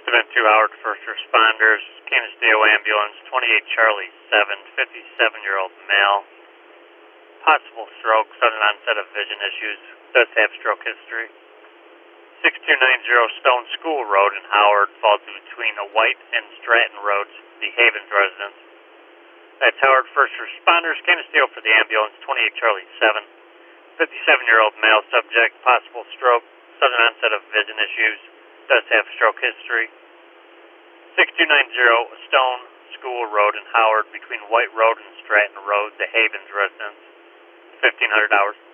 2 Howard first responders, Canisteo ambulance, 28 Charlie 7, 57-year-old male, possible stroke, sudden onset of vision issues, does have stroke history. 6290 Stone School Road in Howard falls between a White and Stratton Roads, the Havens residence. That's Howard first responders, Canisteo for the ambulance, 28 Charlie 7, 57-year-old male subject, possible stroke, sudden onset of vision issues, does have stroke history. 6290 Stone School Road in Howard between White Road and Stratton Road, the Havens residence, 1500 hours.